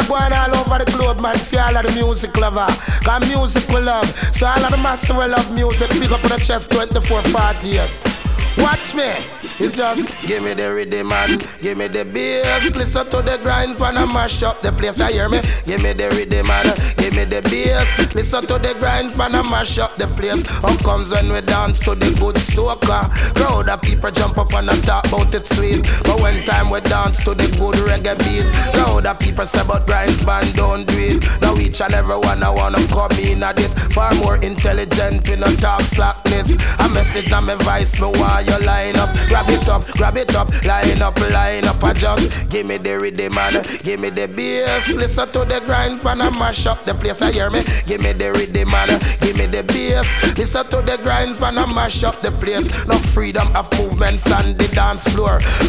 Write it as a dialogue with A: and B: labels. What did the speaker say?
A: going all over the globe, man, for all of the music lover. Cause music we love. So all of the masses we love music. Pick up on the chest 24/48. Watch me, it's just give me the rhythm and give me the bass. Listen to the grinds when I mash up the place. I hear me, give me the rhythm and give me the bass. Listen to the grinds when I mash up the place. How comes when we dance to the good soca? Crowd of people jump up and talk about it sweet. But when time we dance to the good reggae beat, crowd of people say about grinds band don't do it. Now each and every one I wanna come in at this. Far more intelligent, we no talk slackness. A message on my voice, me why you line up, grab it up, line up, I just give me the rhythm and give me the bass. Listen to the grinds when I mash up the place. I hear me, give me the rhythm and give me the bass. Listen to the grinds when I mash up the place. No freedom of movements on the dance floor.